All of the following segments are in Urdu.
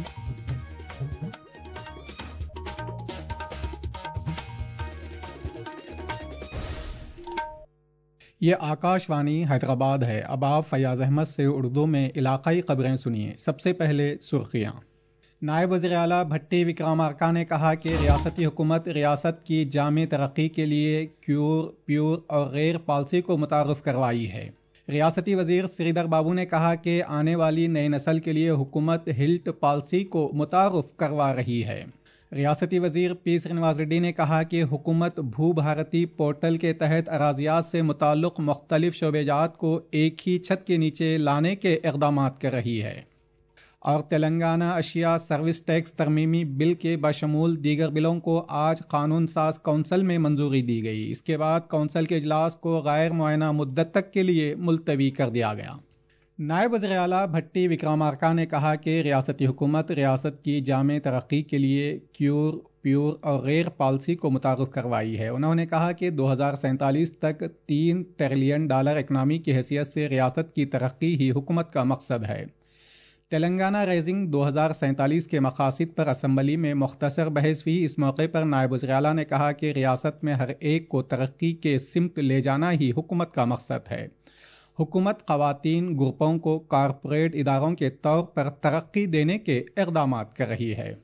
یہ آکاشوانی حیدرآباد ہے۔ اب آپ فیاض احمد سے اردو میں علاقائی خبریں سنیے۔ سب سے پہلے سرخیاں۔ نائب وزیر اعلیٰ بھٹی وکرمارکا نے کہا کہ ریاستی حکومت ریاست کی جامع ترقی کے لیے کیور، پیور اور غیر پالیسی کو متعارف کروائی ہے۔ ریاستی وزیر سریدر بابو نے کہا کہ آنے والی نئی نسل کے لیے حکومت ہلٹ پالیسی کو متعارف کروا رہی ہے۔ ریاستی وزیر پی سرینواس ریڈی نے کہا کہ حکومت بھو بھارتی پورٹل کے تحت اراضیات سے متعلق مختلف شعبے جات کو ایک ہی چھت کے نیچے لانے کے اقدامات کر رہی ہے۔ اور تلنگانہ اشیاء سروس ٹیکس ترمیمی بل کے بشمول دیگر بلوں کو آج قانون ساز کونسل میں منظوری دی گئی۔ اس کے بعد کونسل کے اجلاس کو غیر معینہ مدت تک کے لیے ملتوی کر دیا گیا۔ نائب وزیر اعلیٰ بھٹی وکرمارکا نے کہا کہ ریاستی حکومت ریاست کی جامع ترقی کے لیے کیور، پیور اور غیر پالیسی کو متعارف کروائی ہے۔ انہوں نے کہا کہ 2047 تک $3 ٹریلین اکنامی کی حیثیت سے ریاست کی ترقی ہی حکومت کا مقصد ہے۔ تلنگانہ ریزنگ 2047 کے مقاصد پر اسمبلی میں مختصر بحث ہوئی۔ اس موقع پر نائب وزیر اعلیٰ نے کہا کہ ریاست میں ہر ایک کو ترقی کے سمت لے جانا ہی حکومت کا مقصد ہے۔ حکومت خواتین گروپوں کو کارپوریٹ اداروں کے طور پر ترقی دینے کے اقدامات کر رہی ہے۔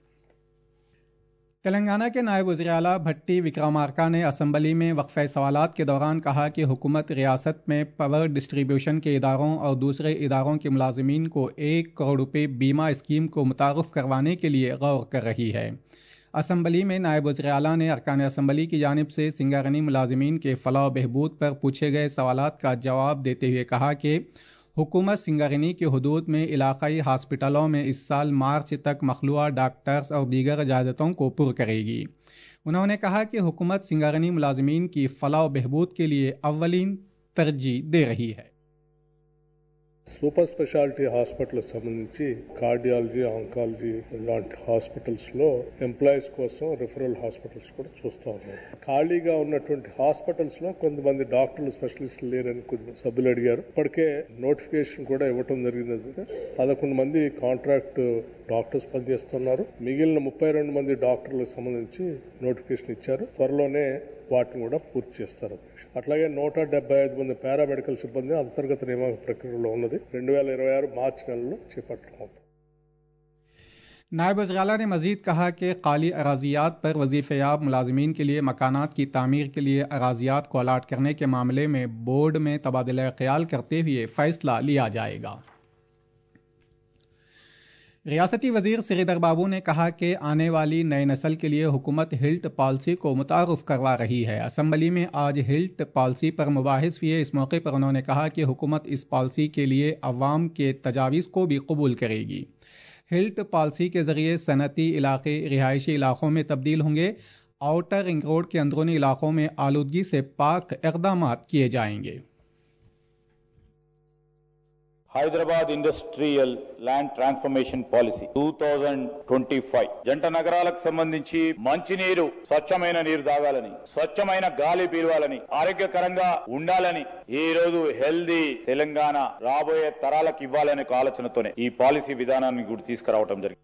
تلنگانہ کے نائب وزیر اعلیٰ بھٹی وکرمارکا نے اسمبلی میں وقفہ سوالات کے دوران کہا کہ حکومت ریاست میں پاور ڈسٹریبیوشن کے اداروں اور دوسرے اداروں کے ملازمین کو $1 کروڑ بیمہ اسکیم کو متعارف کروانے کے لیے غور کر رہی ہے۔ اسمبلی میں نائب وزیر اعلیٰ نے ارکان اسمبلی کی جانب سے سنگارینی ملازمین کے فلاح و بہبود پر پوچھے گئے سوالات کا جواب دیتے ہوئے کہا کہ حکومت سنگارینی کی حدود میں علاقائی ہاسپٹلوں میں اس سال مارچ تک مخلوعہ ڈاکٹرز اور دیگر اجازتوں کو پر کرے گی۔ انہوں نے کہا کہ حکومت سنگارینی ملازمین کی فلاح و بہبود کے لیے اولین ترجیح دے رہی ہے۔ సూపర్ స్పెషాలిటీ హాస్పిటల్ సంబంధించి కార్డియాలజీ, ఆంకాలజీ లాంటి హాస్పిటల్స్ లో ఎంప్లాయీస్ కోసం రిఫరల్ హాస్పిటల్స్ కూడా చూస్తా ఉన్నాం. ఖాళీగా ఉన్నటువంటి హాస్పిటల్స్ లో కొంతమంది డాక్టర్లు, స్పెషలిస్టులు లేరని కొద్ది సభ్యులు అడిగారు. ఇప్పటికే నోటిఫికేషన్ కూడా ఇవ్వటం జరిగింది. 11 మంది కాంట్రాక్ట్ డాక్టర్స్ పనిచేస్తున్నారు. మిగిలిన 32 మంది డాక్టర్లకు సంబంధించి నోటిఫికేషన్ ఇచ్చారు. త్వరలోనే వాటిని కూడా పూర్తి చేస్తారు. అట్లాగే 175 మంది పారామెడికల్ సిబ్బంది అంతర్గత నియామక ప్రక్రియలో ఉన్నది. 2026 మార్చి నెలలో చేపట్టడం అవుతుంది. نائب وزیر اعلیٰ نے مزید کہا کہ خالی اراضیات پر وظیفہ یاب ملازمین کے لیے مکانات کی تعمیر کے لیے اراضیات کو الاٹ کرنے کے معاملے میں بورڈ میں تبادلہ خیال کرتے ہوئے فیصلہ لیا جائے گا۔ ریاستی وزیر سریدر بابو نے کہا کہ آنے والی نئی نسل کے لیے حکومت ہلٹ پالیسی کو متعارف کروا رہی ہے۔ اسمبلی میں آج ہلٹ پالیسی پر مباحث ہوئے۔ اس موقع پر انہوں نے کہا کہ حکومت اس پالیسی کے لیے عوام کے تجاویز کو بھی قبول کرے گی۔ ہلٹ پالیسی کے ذریعے صنعتی علاقے رہائشی علاقوں میں تبدیل ہوں گے۔ آؤٹر رنگ روڈ کے اندرونی علاقوں میں آلودگی سے پاک اقدامات کیے جائیں گے۔ Hyderabad industrial land transformation policy 2025 జంట నగరాలకు సంబంధించి మంచినీరు, స్వచ్ఛమైన నీరు తాగాలని, స్వచ్ఛమైన గాలి పీల్వాలని, ఆరోగ్యకరంగా ఉండాలని, ఈ రోజు హెల్దీ తెలంగాణ రాబోయే తరాలకు ఇవ్వాలనే ఆలోచనతోనే ఈ పాలసీ విధానాన్ని కూడా తీసుకురావడం జరిగింది.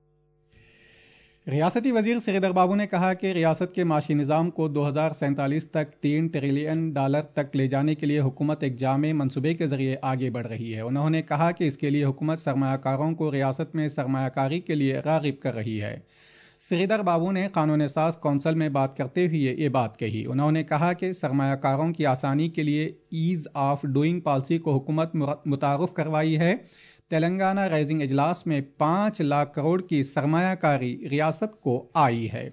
ریاستی وزیر سریدر بابو نے کہا کہ ریاست کے معاشی نظام کو 2047 تک $3 ٹریلین تک لے جانے کے لیے حکومت ایک جامع منصوبے کے ذریعے آگے بڑھ رہی ہے۔ انہوں نے کہا کہ اس کے لیے حکومت سرمایہ کاروں کو ریاست میں سرمایہ کاری کے لیے راغب کر رہی ہے۔ سریدر بابو نے قانون ساز کونسل میں بات کرتے ہوئے یہ بات کہی۔ انہوں نے کہا کہ سرمایہ کاروں کی آسانی کے لیے ایز آف ڈوئنگ پالیسی کو حکومت متعارف کروائی ہے۔ تلنگانہ رائزنگ اجلاس میں 5 لاکھ کروڑ کی سرمایہ کاری ریاست کو آئی ہے۔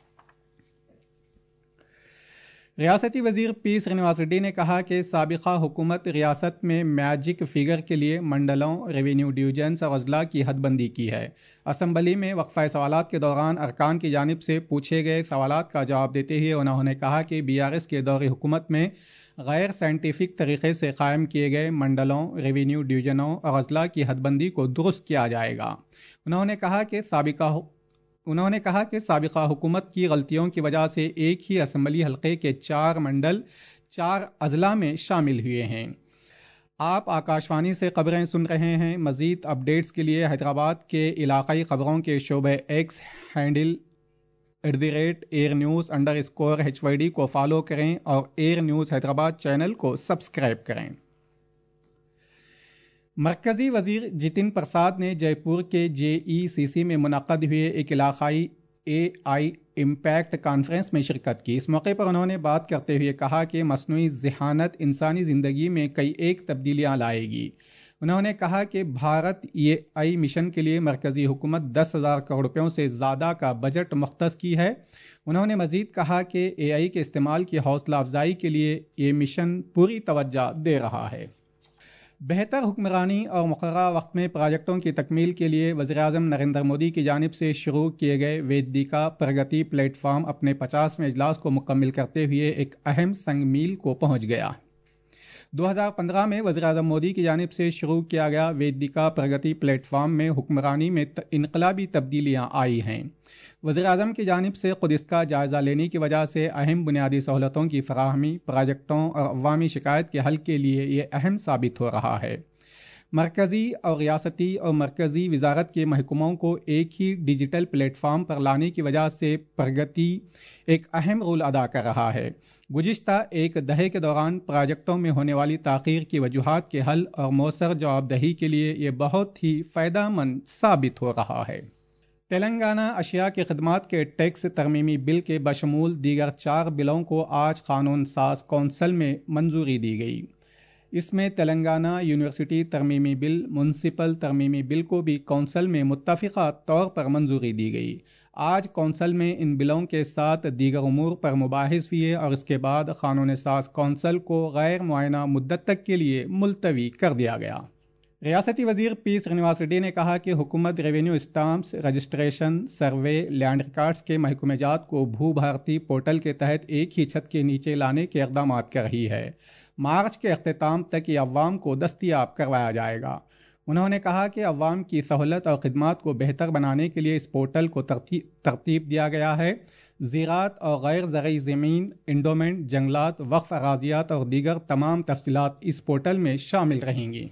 ریاستی وزیر پی سرینواس ریڈی نے کہا کہ سابقہ حکومت ریاست میں میجک فگر کے لیے منڈلوں، ریونیو ڈویژنز اور اضلاع کی حد بندی کی ہے۔ اسمبلی میں وقفہ سوالات کے دوران ارکان کی جانب سے پوچھے گئے سوالات کا جواب دیتے ہوئے انہوں نے کہا کہ BRS کے دور حکومت میں غیر سائنٹیفک طریقے سے قائم کیے گئے منڈلوں، ریونیو ڈویژنوں اور اضلاع کی حد بندی کو درست کیا جائے گا۔ انہوں نے کہا کہ سابقہ حکومت کی غلطیوں کی وجہ سے ایک ہی اسمبلی حلقے کے 4 منڈل 4 اضلاع میں شامل ہوئے ہیں۔ آپ آکاشوانی سے خبریں سن رہے ہیں. مزید اپڈیٹس کے لیے حیدرآباد کے علاقائی خبروں کے شعبہ ایکس ہینڈل @airnews_HYD کو فالو کریں اور ایئر نیوز حیدرآباد چینل کو سبسکرائب کریں. مرکزی وزیر جتن پرساد نے جے پور کے JECC میں منعقد ہوئے ایک علاقائی AI امپیکٹ کانفرنس میں شرکت کی. اس موقع پر انہوں نے بات کرتے ہوئے کہا کہ مصنوعی ذہانت انسانی زندگی میں کئی ایک تبدیلیاں لائے گی. انہوں نے کہا کہ بھارت AI مشن کے لیے مرکزی حکومت 10,000 کروڑ روپیوں سے زیادہ کا بجٹ مختص کی ہے. انہوں نے مزید کہا کہ AI کے استعمال کی حوصلہ افزائی کے لیے یہ مشن پوری توجہ دے رہا ہے. بہتر حکمرانی اور مقررہ وقت میں پروجیکٹوں کی تکمیل کے لیے وزیراعظم نریندر مودی کی جانب سے شروع کیے گئے ویدیکا پرگتی پلیٹ فارم اپنے 50ویں اجلاس کو مکمل کرتے ہوئے ایک اہم سنگ میل کو پہنچ گیا. 2015 میں وزیراعظم مودی کی جانب سے شروع کیا گیا ویدیکا پرگتی پلیٹ فارم میں حکمرانی میں انقلابی تبدیلیاں آئی ہیں. وزیراعظم کی جانب سے خود اس کا جائزہ لینے کی وجہ سے اہم بنیادی سہولتوں کی فراہمی، پروجیکٹوں اور عوامی شکایت کے حل کے لیے یہ اہم ثابت ہو رہا ہے. مرکزی اور ریاستی اور مرکزی وزارت کے محکموں کو ایک ہی ڈیجیٹل پلیٹ فارم پر لانے کی وجہ سے پرگتی ایک اہم رول ادا کر رہا ہے. گزشتہ ایک دہے کے دوران پروجیکٹوں میں ہونے والی تاخیر کی وجوہات کے حل اور مؤثر جواب دہی کے لیے یہ بہت ہی فائدہ مند ثابت ہو رہا ہے. تلنگانہ اشیاء کی خدمات کے ٹیکس ترمیمی بل کے بشمول دیگر 4 بلوں کو آج قانون ساز کونسل میں منظوری دی گئی. اس میں تلنگانہ یونیورسٹی ترمیمی بل، میونسپل ترمیمی بل کو بھی کونسل میں متفقہ طور پر منظوری دی گئی. آج کونسل میں ان بلوں کے ساتھ دیگر امور پر مباحث ہوئے اور اس کے بعد قانون ساز کونسل کو غیر معینہ مدت تک کے لیے ملتوی کر دیا گیا. ریاستی وزیر پی سرینواس ریڈی نے کہا کہ حکومت revenue stamps, registration, survey, land records کے محکمہ جات کو بھو بھارتی پورٹل کے تحت ایک ہی چھت کے نیچے لانے کے اقدامات کر رہی ہے. مارچ کے اختتام تک یہ عوام کو دستیاب کروایا جائے گا. انہوں نے کہا کہ عوام کی سہولت اور خدمات کو بہتر بنانے کے لیے اس پورٹل کو ترتیب دیا گیا ہے. زراعت اور غیر زرعی زمین، انڈومنٹ، جنگلات، وقف اراضیات اور دیگر تمام تفصیلات اس پورٹل میں شامل رہیں گی.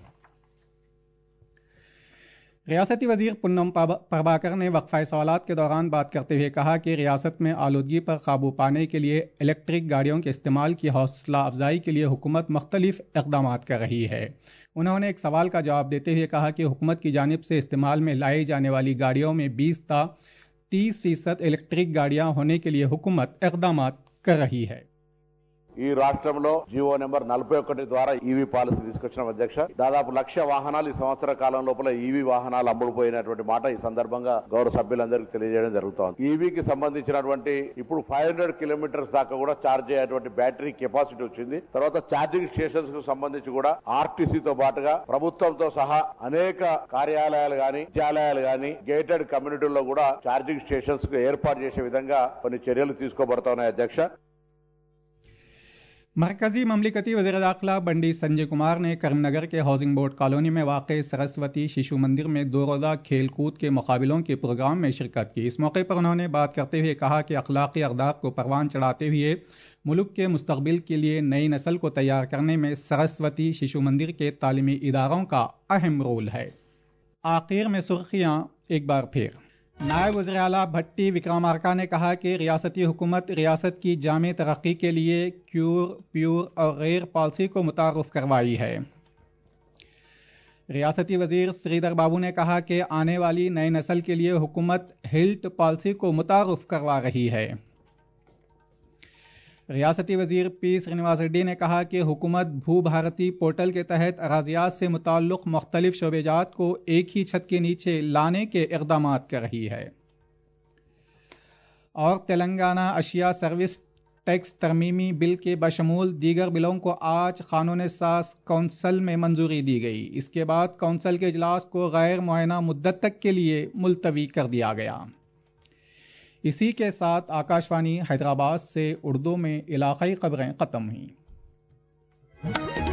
ریاستی وزیر پونم پربھاکر نے وقفہ سوالات کے دوران بات کرتے ہوئے کہا کہ ریاست میں آلودگی پر قابو پانے کے لیے الیکٹرک گاڑیوں کے استعمال کی حوصلہ افزائی کے لیے حکومت مختلف اقدامات کر رہی ہے. انہوں نے ایک سوال کا جواب دیتے ہوئے کہا کہ حکومت کی جانب سے استعمال میں لائی جانے والی گاڑیوں میں 20 تا 30% الیکٹرک گاڑیاں ہونے کے لیے حکومت اقدامات کر رہی ہے. ఈ రాష్ట్రంలో జీవో నెంబర్ 41 ద్వారా ఈవీ పాలసీ తీసుకొచ్చిన అధ్యక్ష. దాదాపు 1,00,000 వాహనాలు ఈ సంవత్సర కాలం లోపల ఈవీ వాహనాలు అమ్ముడుపోయినటువంటి మాట ఈ సందర్భంగా గౌరవ సభ్యులందరికీ తెలియజేయడం జరుగుతోంది. ఈవీకి సంబంధించినటువంటి ఇప్పుడు 500 కిలోమీటర్స్ దాకా కూడా ఛార్జ్ అయ్యేటువంటి బ్యాటరీ కెపాసిటీ వచ్చింది. తర్వాత ఛార్జింగ్ స్టేషన్స్ కు సంబంధించి కూడా ఆర్టీసీతో పాటుగా ప్రభుత్వంతో సహా అనేక కార్యాలయాలు గాని, విద్యాలయాలు గాని, గేటెడ్ కమ్యూనిటీల్లో కూడా ఛార్జింగ్ స్టేషన్స్ కు ఏర్పాటు చేసే విధంగా కొన్ని చర్యలు తీసుకోబడుతున్నాయి అధ్యక్ష. مرکزی مملکتی وزیر داخلہ بنڈی سنجے کمار نے کرم نگر کے ہاؤسنگ بورڈ کالونی میں واقع سرسوتی شیشو مندر میں 2 روزہ کھیل کود کے مقابلوں کے پروگرام میں شرکت کی. اس موقع پر انہوں نے بات کرتے ہوئے کہا کہ اخلاقی اہداف کو پروان چڑھاتے ہوئے ملک کے مستقبل کے لیے نئی نسل کو تیار کرنے میں سرسوتی شیشو مندر کے تعلیمی اداروں کا اہم رول ہے. آخر میں سرخیاں ایک بار پھر. نائب وزیر اعلیٰ بھٹی وکرامارکا نے کہا کہ ریاستی حکومت ریاست کی جامع ترقی کے لیے کیور، پیور اور غیر پالیسی کو متعارف کروائی ہے. ریاستی وزیر سریدر بابو نے کہا کہ آنے والی نئی نسل کے لیے حکومت ہیلتھ پالیسی کو متعارف کروا رہی ہے. ریاستی وزیر پی سرینواس ریڈی نے کہا کہ حکومت بھو بھارتی پورٹل کے تحت اراضیات سے متعلق مختلف شعبے جات کو ایک ہی چھت کے نیچے لانے کے اقدامات کر رہی ہے. اور تلنگانہ اشیاء سروس ٹیکس ترمیمی بل کے بشمول دیگر بلوں کو آج قانون ساز کونسل میں منظوری دی گئی. اس کے بعد کونسل کے اجلاس کو غیر معینہ مدت تک کے لیے ملتوی کر دیا گیا. اسی کے ساتھ آکاشوانی حیدرآباد سے اردو میں علاقائی خبریں ختم ہوئیں.